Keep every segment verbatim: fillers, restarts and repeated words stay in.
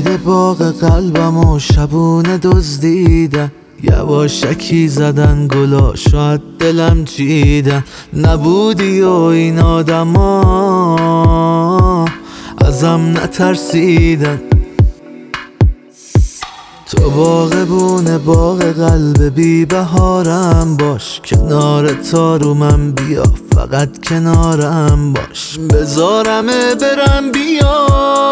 توی باغ قلبم و شبونه دزدیدن، یواشکی زدن گلا شاید دلم چیدن. نبودی و این آدما ازم نترسیدن. تو باغبون باغ قلب بی بهارم باش، کنار تارو من بیا فقط کنارم باش. بذارمه برم بیا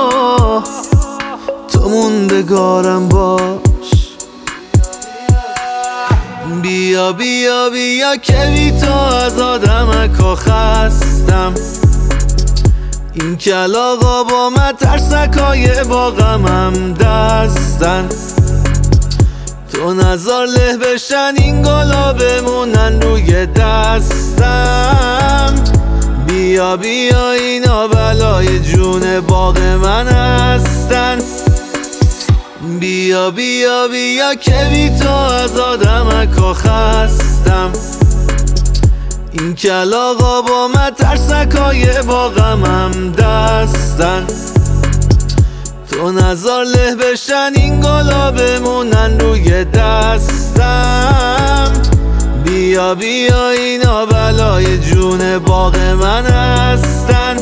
تو موندگارم باش. بیا بیا بیا که بی تو از آدمکا خستم. این کلاغا با مترسکای با غمم دستن. تو نزار له بشن این گلا بمونن روی دستم. بیا بیا اینا بلای جون باغ من هستن. بیا بیا بیا که بی تو از آدمکا خستم. این کلاغا با مترسکای با غمم دستن. تو نزار له بشن این گلا بمونن روی دستم. بیا بیا اینا بلای جون باغ من هستن.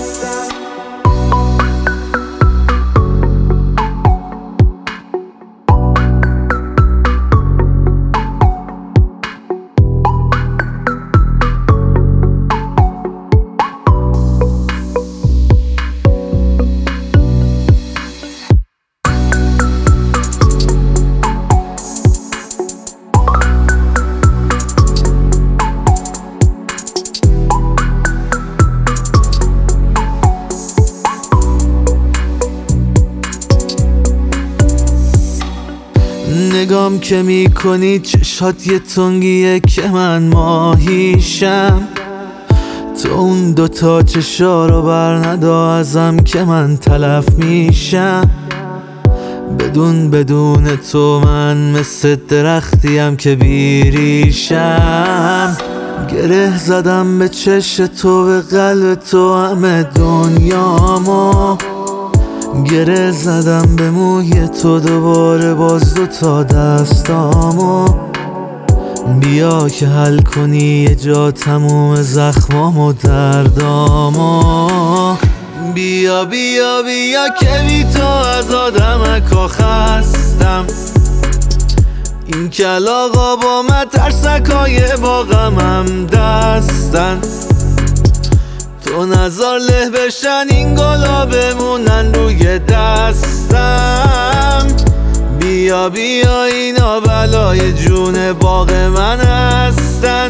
نگام که میکنی چشات یه تنگیه که من ماهیشم. تو اون دوتا چشا رو بر ندا ازم که من تلف میشم. بدون بدون تو من مثل درختیم که بیریشم. گره زدم به چش تو به قلب تو همه دنیامو. گره زدم به موی تو دوباره باز دو تا دستامو. بیا که حل کنی یه جا تموم زخمام و دردامو. بیا بیا بیا که بی تو از آدمکا خستم. این کلاغا با مترسکای با غمم دستن. تو نزار له بشن این گلا بمونن روی دستم. بیا بیا اینا بلای جون باغ من هستن.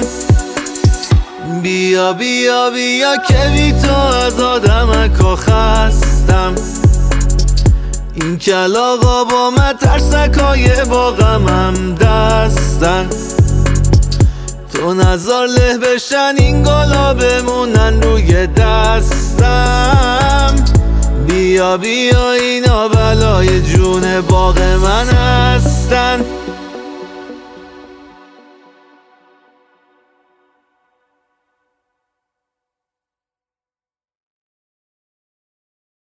بیا بیا بیا که بی تو از آدمکا خستم. این کلاغا با مترسکای با غمم دستن. تو نزار له بشن این گلا بمونن روی دستم. بیا بیا اینا بلای جون باغ من هستن.